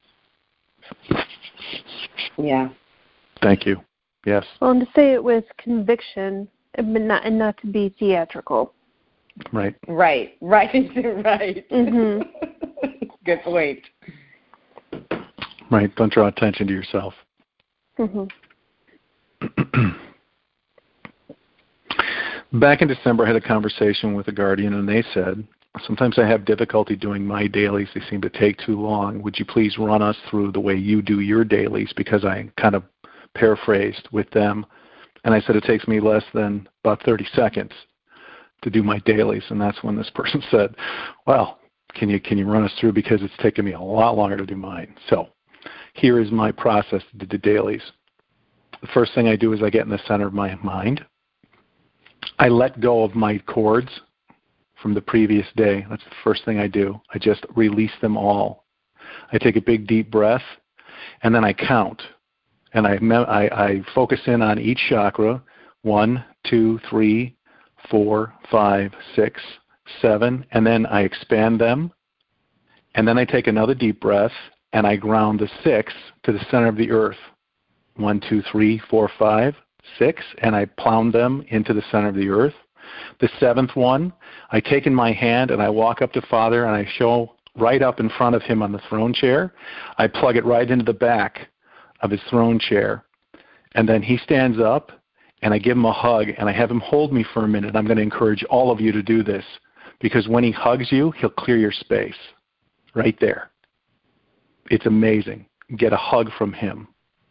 Yeah. Thank you. Yes. Well, and to say it with conviction, and not to be theatrical. Right. Mm-hmm. Good point. Right. Don't draw attention to yourself. Mm-hmm. Back in December, I had a conversation with a guardian, and they said, sometimes I have difficulty doing my dailies. They seem to take too long. Would you please run us through the way you do your dailies? Because I kind of paraphrased with them, and I said it takes me less than about 30 seconds to do my dailies. And that's when this person said, well, can you run us through, because it's taken me a lot longer to do mine. So here is my process to do the dailies. The first thing I do is I get in the center of my mind. I let go of my cords from the previous day. That's the first thing I do. I just release them all. I take a big deep breath, and then I count. And I focus in on each chakra, 1, 2, 3, 4, 5, 6, 7, and then I expand them. And then I take another deep breath, and I ground the 6 to the center of the earth. 1, 2, 3, 4, 5, 6, and I plow them into the center of the earth. The 7th one, I take in my hand and I walk up to Father and I show right up in front of him on the throne chair. I plug it right into the back of his throne chair. And then he stands up and I give him a hug and I have him hold me for a minute. I'm going to encourage all of you to do this, because when he hugs you, he'll clear your space right there. It's amazing. Get a hug from him.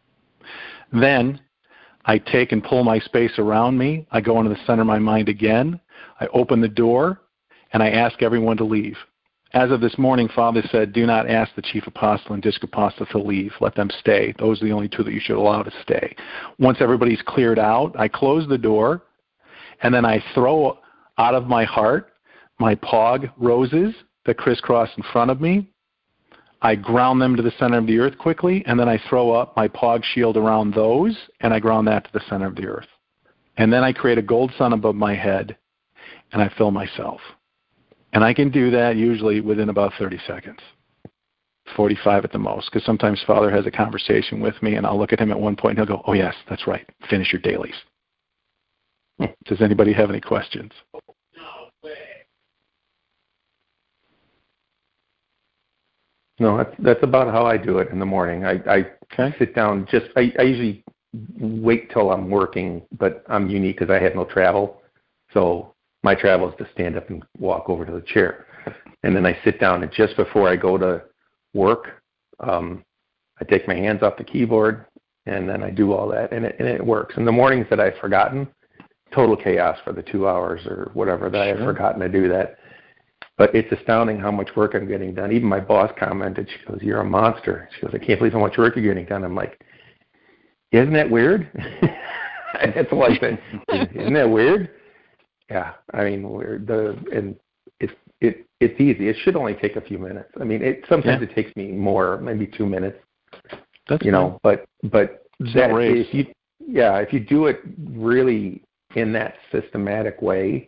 Then I take and pull my space around me. I go into the center of my mind again. I open the door, and I ask everyone to leave. As of this morning, Father said, do not ask the chief apostle and district apostle to leave. Let them stay. Those are the only two that you should allow to stay. Once everybody's cleared out, I close the door, and then I throw out of my heart my POG roses that crisscross in front of me. I ground them to the center of the earth quickly, and then I throw up my POG shield around those, and I ground that to the center of the earth. And then I create a gold sun above my head, and I fill myself. And I can do that usually within about 30 seconds, 45 at the most, because sometimes Father has a conversation with me, and I'll look at him at one point, and he'll go, oh, yes, that's right, finish your dailies. Does anybody have any questions? No, that's about how I do it in the morning. I sit down. I usually wait till I'm working, but I'm unique because I have no travel. So my travel is to stand up and walk over to the chair. And then I sit down, and just before I go to work, I take my hands off the keyboard, and then I do all that, and it works. In the mornings that I've forgotten, total chaos for the 2 hours or whatever that I have forgotten to do that. But it's astounding how much work I'm getting done. Even my boss commented, she goes, you're a monster. She goes, I can't believe how much work you're getting done. I'm like, isn't that weird? That's all I said. Isn't that weird? Yeah. I mean, it's easy. It should only take a few minutes. I mean, sometimes it takes me more, maybe 2 minutes. That's fine. But if you do it really in that systematic way,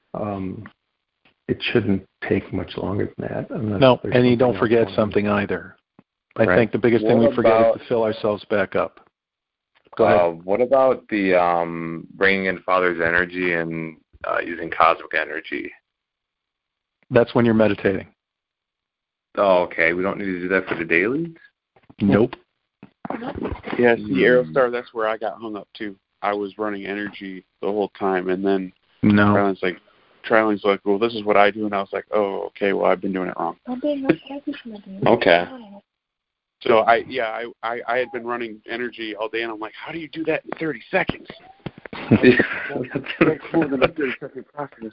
it shouldn't take much longer than that. No, and you don't forget something either. I think the biggest thing we forget is to fill ourselves back up. Go ahead. What about the bringing in Father's energy and using cosmic energy? That's when you're meditating. Oh, okay. We don't need to do that for the dailies? Nope. Yes, the Aerostar, that's where I got hung up too. I was running energy the whole time, and then Triling's like, well, this is what I do, and I was like, oh, okay, well, I've been doing it wrong. Okay. So I had been running energy all day, and I'm like, how do you do that in 30 seconds? That's more than a 30-second process.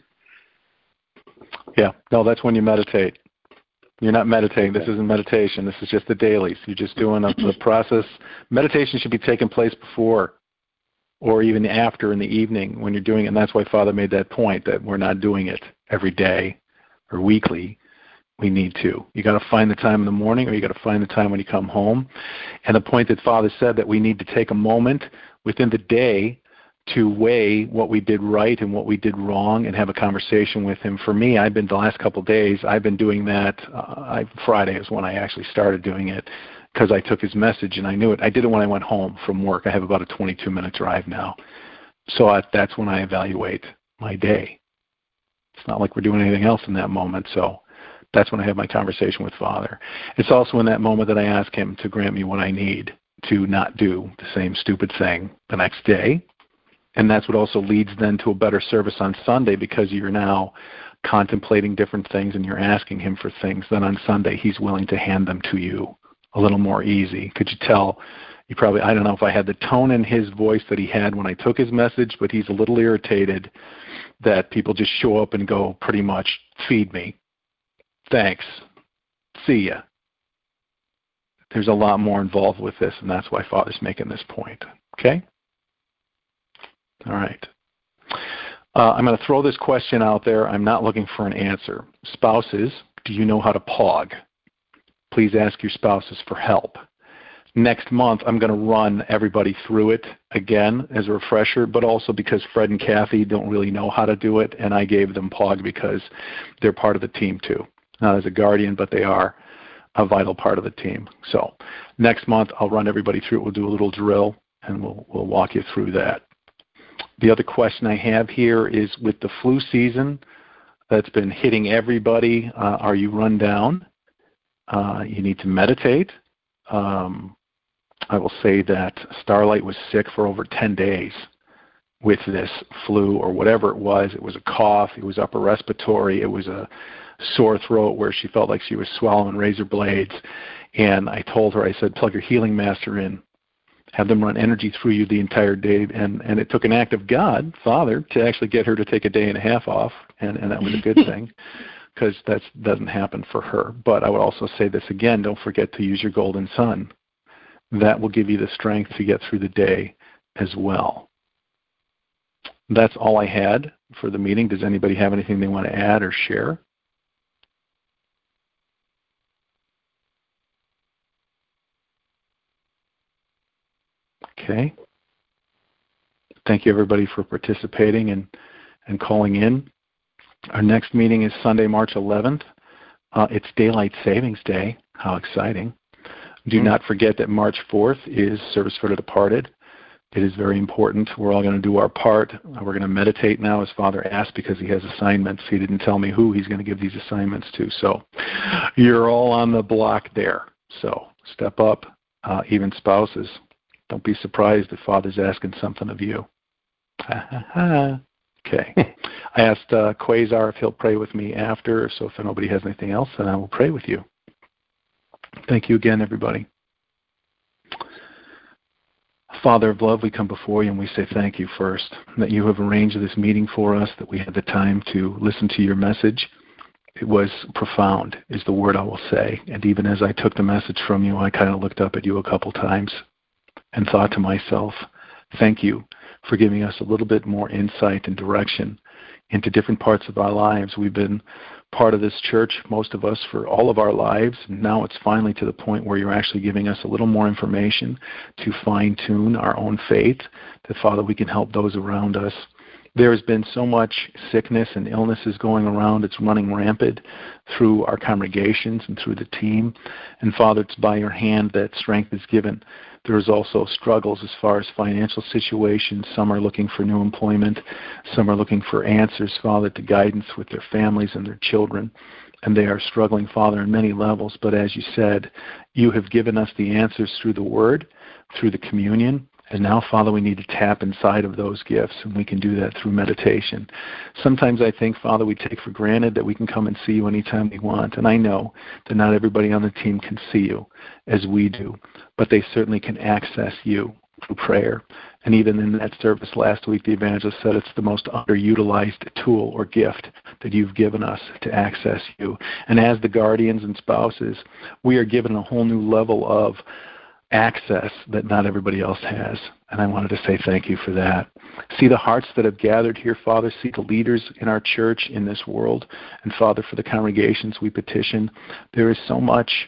Yeah, no, that's when you meditate. You're not meditating. This isn't meditation. This is just the dailies. You're just doing the process. Meditation should be taking place before or even after in the evening when you're doing it. And that's why Father made that point, that we're not doing it every day or weekly. We need to. You got to find the time in the morning, or you got to find the time when you come home. And the point that Father said, that we need to take a moment within the day to weigh what we did right and what we did wrong and have a conversation with him. For me, the last couple of days, I've been doing that. Friday is when I actually started doing it, because I took his message and I knew it. I did it when I went home from work. I have about a 22-minute drive now. So that's when I evaluate my day. It's not like we're doing anything else in that moment. So that's when I have my conversation with Father. It's also in that moment that I ask him to grant me what I need to not do the same stupid thing the next day. And that's what also leads then to a better service on Sunday, because you're now contemplating different things and you're asking him for things. Then on Sunday, he's willing to hand them to you a little more easy. Could you tell? I don't know if I had the tone in his voice that he had when I took his message, but he's a little irritated that people just show up and go, pretty much, feed me. Thanks. See ya. There's a lot more involved with this, and that's why Father's making this point. Okay? All right. I'm going to throw this question out there. I'm not looking for an answer. Spouses, do you know how to POG? Please ask your spouses for help. Next month, I'm going to run everybody through it again as a refresher, but also because Fred and Kathy don't really know how to do it, and I gave them POG because they're part of the team too. Not as a guardian, but they are a vital part of the team. So next month, I'll run everybody through it. We'll do a little drill, and we'll walk you through that. The other question I have here is, with the flu season that's been hitting everybody, are you run down? You need to meditate. I will say that Starlight was sick for over 10 days with this flu or whatever it was. It was a cough. It was upper respiratory. It was a sore throat where she felt like she was swallowing razor blades. And I told her, I said, plug your healing master in. Have them run energy through you the entire day. And it took an act of God, Father, to actually get her to take a day and a half off. And that was a good thing, because that doesn't happen for her. But I would also say this again, don't forget to use your golden sun. That will give you the strength to get through the day as well. That's all I had for the meeting. Does anybody have anything they want to add or share? Okay. Thank you, everybody, for participating and calling in. Our next meeting is Sunday, March 11th. It's Daylight Savings Day. How exciting. Do not forget that March 4th is Service for the Departed. It is very important. We're all going to do our part. We're going to meditate now, as Father asked, because he has assignments. He didn't tell me who he's going to give these assignments to. So you're all on the block there. So step up, even spouses. Don't be surprised if Father's asking something of you. Okay. I asked Quasar if he'll pray with me after, so if nobody has anything else, then I will pray with you. Thank you again, everybody. Father of love, we come before you and we say thank you first, that you have arranged this meeting for us, that we had the time to listen to your message. It was profound, is the word I will say. And even as I took the message from you, I kind of looked up at you a couple times and thought to myself, thank you for giving us a little bit more insight and direction into different parts of our lives. We've been part of this church, most of us, for all of our lives, and now it's finally to the point where you're actually giving us a little more information to fine-tune our own faith, that, Father, we can help those around us. There has been so much sickness and illnesses going around. It's running rampant through our congregations and through the team. And, Father, it's by your hand that strength is given. There is also struggles as far as financial situations. Some are looking for new employment. Some are looking for answers, Father, to guidance with their families and their children. And they are struggling, Father, in many levels. But as you said, you have given us the answers through the Word, through the communion. And now, Father, we need to tap inside of those gifts, and we can do that through meditation. Sometimes I think, Father, we take for granted that we can come and see you anytime we want. And I know that not everybody on the team can see you as we do, but they certainly can access you through prayer. And even in that service last week, the evangelist said it's the most underutilized tool or gift that you've given us to access you. And as the guardians and spouses, we are given a whole new level of access that not everybody else has. And I wanted to say thank you for that. See the hearts that have gathered here, Father. See the leaders in our church, in this world. And, Father, for the congregations we petition, there is so much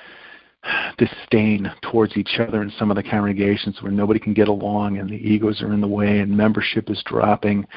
disdain towards each other in some of the congregations where nobody can get along and the egos are in the way and membership is dropping.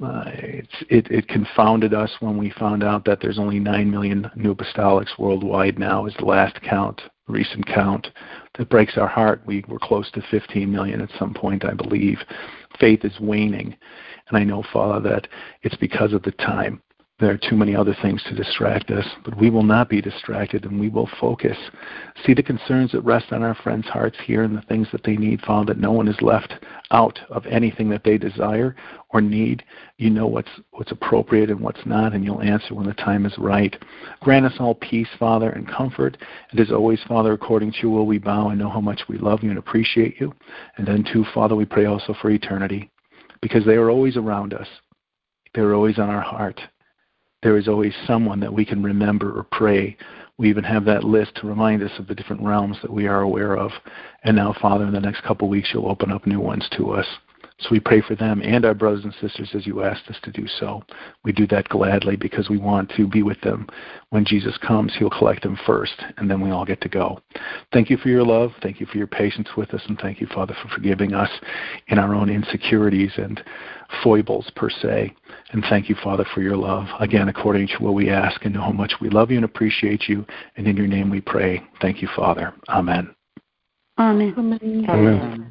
It confounded us when we found out that there's only 9 million new apostolics worldwide now is the last count, recent count. That breaks our heart. We were close to 15 million at some point, I believe. Faith is waning. And I know, Father, that it's because of the time. There are too many other things to distract us, but we will not be distracted, and we will focus. See the concerns that rest on our friends' hearts here and the things that they need, Father, that no one is left out of anything that they desire or need. You know what's appropriate and what's not, and you'll answer when the time is right. Grant us all peace, Father, and comfort. And as always, Father, according to your will, we bow and know how much we love you and appreciate you. And then, too, Father, we pray also for eternity, because they are always around us. They're always on our heart. There is always someone that we can remember or pray. We even have that list to remind us of the different realms that we are aware of. And now, Father, in the next couple of weeks, you'll open up new ones to us. So we pray for them and our brothers and sisters as you asked us to do so. We do that gladly because we want to be with them. When Jesus comes, he'll collect them first, and then we all get to go. Thank you for your love. Thank you for your patience with us, and thank you, Father, for forgiving us in our own insecurities and foibles, per se. And thank you, Father, for your love. Again, according to what we ask, and know how much we love you and appreciate you. And in your name we pray. Thank you, Father. Amen. Amen. Amen. Amen.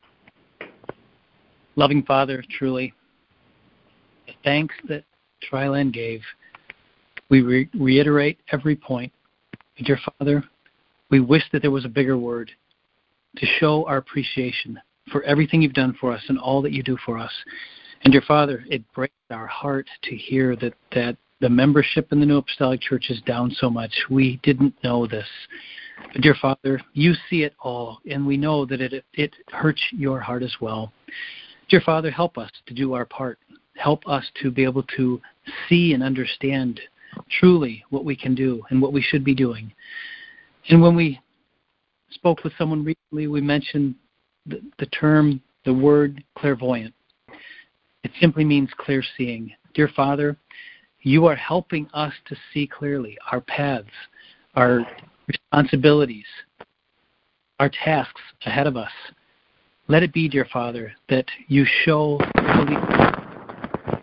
Loving Father, truly, the thanks that Triland gave, we reiterate every point. And dear Father, we wish that there was a bigger word to show our appreciation for everything you've done for us and all that you do for us. And dear Father, it breaks our heart to hear that the membership in the New Apostolic Church is down so much. We didn't know this. But dear Father, you see it all, and we know that it hurts your heart as well. Dear Father, help us to do our part. Help us to be able to see and understand truly what we can do and what we should be doing. And when we spoke with someone recently, we mentioned the word clairvoyant. It simply means clear seeing. Dear Father, you are helping us to see clearly our paths, our responsibilities, our tasks ahead of us. Let it be, dear Father, that you show that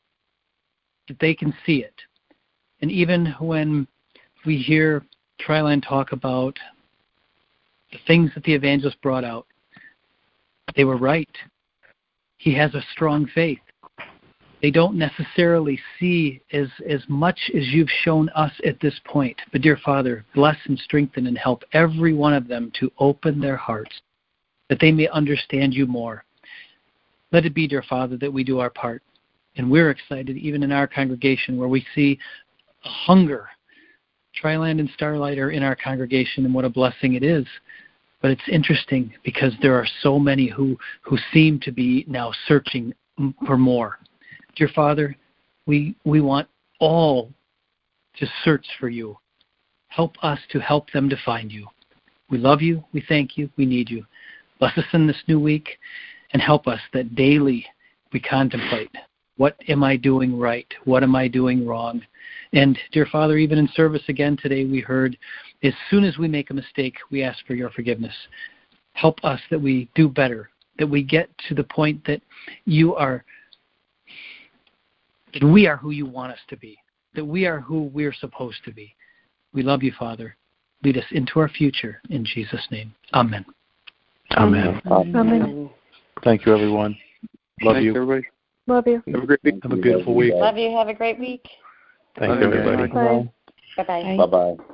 they can see it. And even when we hear Triland talk about the things that the evangelist brought out, they were right. He has a strong faith. They don't necessarily see as much as you've shown us at this point. But dear Father, bless and strengthen and help every one of them to open their hearts, that they may understand you more. Let it be, dear Father, that we do our part. And we're excited, even in our congregation, where we see a hunger. Triland and Starlight are in our congregation, and what a blessing it is. But it's interesting because there are so many who seem to be now searching for more. Dear Father, we want all to search for you. Help us to help them to find you. We love you. We thank you. We need you. Bless us in this new week and help us that daily we contemplate What am I doing right? What am I doing wrong? And, dear Father, even in service again today, we heard, as soon as we make a mistake, we ask for your forgiveness. Help us that we do better, that we get to the point that we are who you want us to be, that we are who we're supposed to be. We love you, Father. Lead us into our future. In Jesus' name. Amen. Amen. Amen. Thank you, everyone. Love Thanks, you. everybody. Love you. Have a great week. Have a beautiful week. Love you. Have a great week. Thank you, everybody. Bye. Bye-bye. Bye-bye.